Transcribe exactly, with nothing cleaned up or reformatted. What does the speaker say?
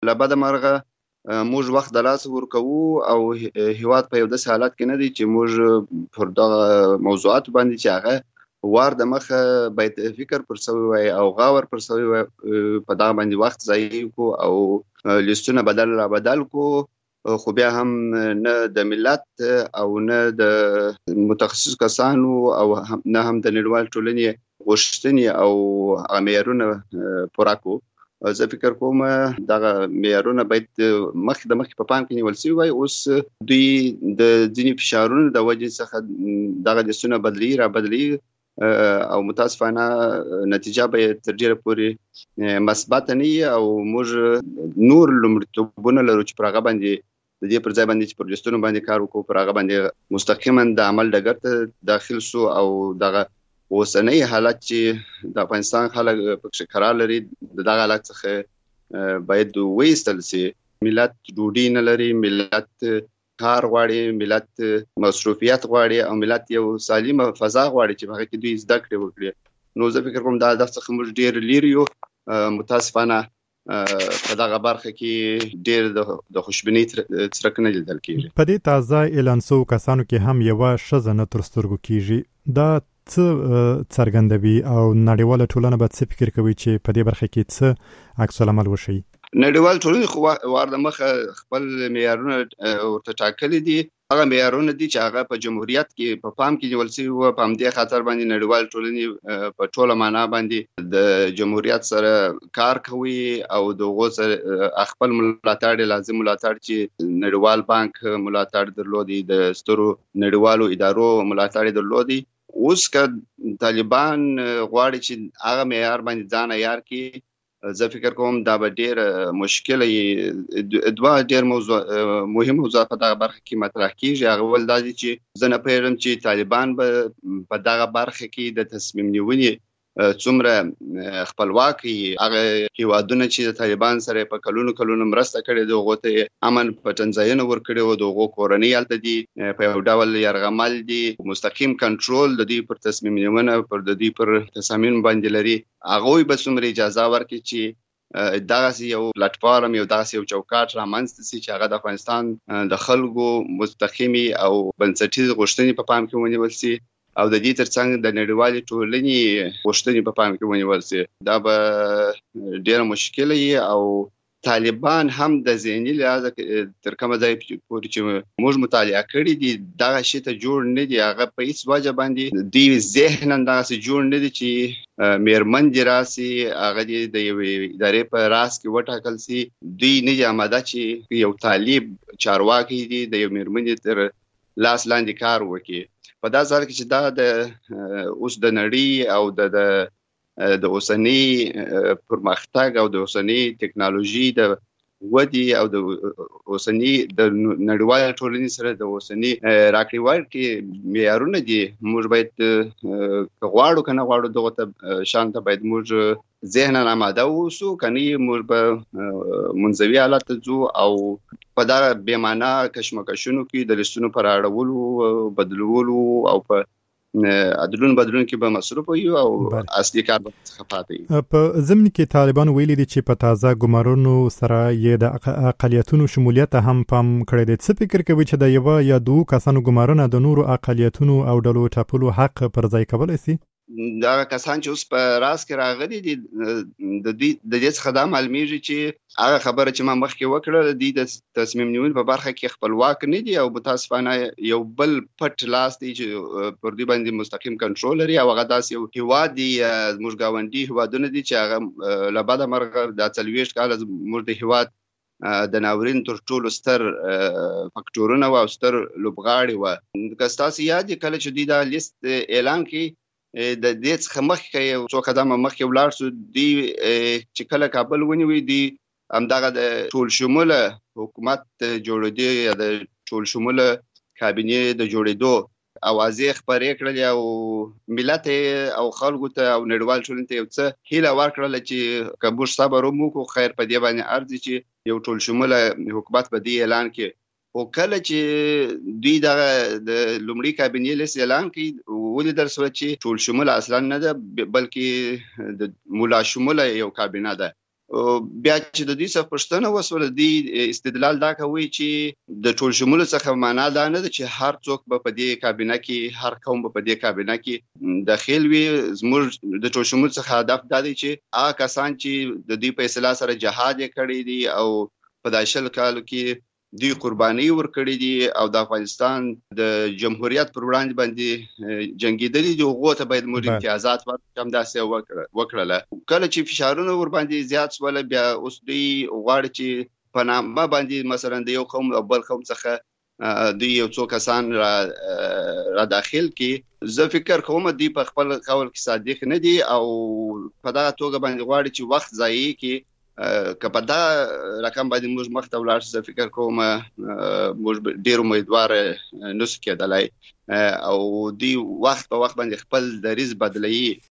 له بده مرغه موږ وخت د لاس ورکوو او هیواد په یو داسې حالت کې نه دی چې موږ پر دغه موضوعات باندې چې هغه وار د مخه باید فکر پر سوی وای او غور پر سوی وای په دغه باندې وخت ضایع کو او لیستونه بدل را بدل کو، خو بیا هم نه د ملت او نه د متخصص کسانو او نه هم د نړیوال ټولنې غوښتنې او معیارونه پوره کو. زه فکر کوم دغه معیارونه باید مخکې د مخکې په پام کې نیول شوي وای. اوس دوی د ځینې فشارونو د وجې څخه دغه لیستونه بدلي را بدلي او متاسفانه نتیجه به تر ډیره پورې مثبت نه وي او موږ نور لومړیتوبونه لرو چې پر هغه باندې د دې پر ځای باندې چې پر لیستونو باندې کار وکړو، پر هغه باندې مستقیما د عمل ډګر ته داخل شو او دغه اوسنی حالت چې د افغانستان خلک پکې قرار لري دغه حالت څخه باید وایستل شي. ملت ډوډۍ نه لري، ملت کار غواړي، ملت مصروفیت غواړي او ملت یو سالمه فضا غواړي چې هغه کې دوی زده کړې وکړي. نو زه فکر کوم دا هدف څخه موږ ډیر لري یو. متاسفانه په دغه برخه کې ډیر د خوشبینۍ څرک نه لیدل کېږي. په دې تازه اعلان شوو کسانو کې هم یوه ښځه نه تر سترګو کېږي. دا څه څرګندوي او نړیواله ټولنه به څه فکر کوي چې په دې برخه کې څه عکس العمل وشي؟ نړیوال ټولنې خو وار د مخه خپل معیارونه ورته ټاکلي دي. هغه معیارونه دي چې هغه په جمهوریت کې په پام کې نیول شوي وو. په همدې خاطر باندې نړیوال ټولنې په ټوله معنا باندې د جمهوریت سره کار کوي او د هغو سره خپل ملاتړ لازم ملاتړ چې نړیوال بانک ملاتړ درلودي، د سترو نړیوالو ادارو ملاتړ درلودي. اوس که طالبان غواړي چې هغه معیار باندې ځان عیار کړي، زه فکر کوم دا به ډیر مشکل وي. دوه ډیر موضوع مهم موضوع په دغه برخه کې مطرح کیږي. هغه ول دا دي چې زه نه پوهیږم چې طالبان به په دغه برخه کې د تصمیم نیونې څومره خپلواک وي. هغه هیوادونه چې د طالبان سره په کلونو کلونو مرسته کړې ده، هغو ته امن پټنځایونه ورکړي وو، د هغو کورنۍ هلته دي، په یو ډول یرغمل دي، مستقیم کنټرول د دوی پر تصمیم نیونه پر د دوی پر تصامیم باندې لري. هغوی به څومره اجازه ورکړي چې دغسې یو پلټفارم یو داسې یو چوکاټ رامنځته شي چې هغه د افغانستان د خلکو مستقیمي او بنسټیزې غوښتنې په پام کې ونیول شي او د دې ترڅنګ د نړیوالې ټولنې غوښتنې په پام کې ونیول شي. دا به ډېره مشکله وي او طالبان هم د ذهني لحاظه تر کومه ځای پورې چې موږ مطالعه کړي دي دغه شی ته جوړ نه دي. هغه په هیڅ وجه باندې دوی ذهنا دغسې جوړ نه دي چې میرمن دې راسي، هغه دې د یوې ادارې په راس کې وټاکل سي. دوی نه دي اماده چې یو طالب چارواکي دي د یو میرمنې تر لاس لاندې کار وکړي. په داسې حال کې چې دا د اوس د نړۍ او د د اوسنی پرمختګ او د اوسنی ټکنالوژي د ودی او د اوسنی د نړیوال ټولنې سره د اوسنی راکړې ورکړې معیارونه دي. موږ باید غواړو که نه غواړو دغه ته شان ته باید موږ ذهنا آماده اوسو، کني موږ به منزوي حالت ته ځو او په دغه بې معنا کشمکشونو کې د لیستونو پر اړولو بدلولو او په عدلون بدلون کې به مصروف وي او اصلي کار به څخه پاتې وي. په ضمن کې طالبان ویلي دي چې په تازه ګمارنو سره یې د اقلیتونو شمولیت هم پام کړی دی. څه فکر کوي چې د یوه یا دوو کسانو ګمارنه د نورو اقلیتونو او ډلو ټاکلو حق پر ځای کولی شي؟ دا کسان چې اوس په راس کې راغلي دي د دې څخه دا معلومیږي چې هغه خبره چې ما مخکې وکړه دوی د تصمیم نیونې په برخه کې خپلواک نه دي او متاسفانه یو بل پټ لاس دی چې پر دوی باندې مستقیم کنټرول لري او هغه داسې یو هیواد دی، زموږ ګاونډي هیوادونه دي چې هغه له بده مرغه دا څلوېښت کاله زموږ د هیواد د ناورین تر ټولو ستر فکټورونه و او ستر لوبغاړي و. که ستاسو یاد یې کله چې دوی دا لیست اعلان کړي د دې څخه مخکې یو څو قدمه مخکې ولاړ شو، دوی چې کله کابل ونیوي دوی همدغه د ټول شموله حکومت جوړېدو یا د ټول شموله کابینې د جوړېدو اوازې خپرې کړلې او ملت او خلکو ته او نړیوال ټولنې ته یو څه هیله ورکړله چې که موږ صبر وکړو خیر په دې باندې ارزي چې یو ټول شموله حکومت په دې اعلان کې. خو کله چې دوی دغه د لومړي کابینې لیست اعلان کړي ولیدل شوه چې ټول شموله اصلا نه ده بلکې د مولا شموله یو کابینه ده. بیا چې د دې څخه پښتنه وسول دي استدلال دا کوي چې د ټول شمول څخه معنا دا نه ده چې هر څوک به په دې کابینه کې هر قوم به په دې کابینه کې داخل وي. زموږ د ټول شمول څخه هدف دا دی چې هغه کسان چې د دې په اصطلاح سره جهاد یې کړی دي او په داشل کالو کې دوی قرباني ورکړي دي او د افغانستان د جمهوریت پر وړاندې باندې جنگیدلي دي، هغه ته باید موږ امتیازات ورکړو. همداسې وکړله. کله چې فشارونه ور باندې زیات شول بیا اوس دوی غواړي چې په نامه باندې مثلا د یو قوم او بل قوم څخه دوی یو څو کسان را, را داخل کی. زه فکر کوم دوی په خپل قول کې صادق نه دي او په دا توګه باندې غواړي چې وخت ضایع کی. که په دا رقم باندې موږ مخ ته ولاړ شو فکر کوم موږ ډیر امیدوار نشو کېدلای او دی وخت په وخت باندې خپل دریځ بدلوي.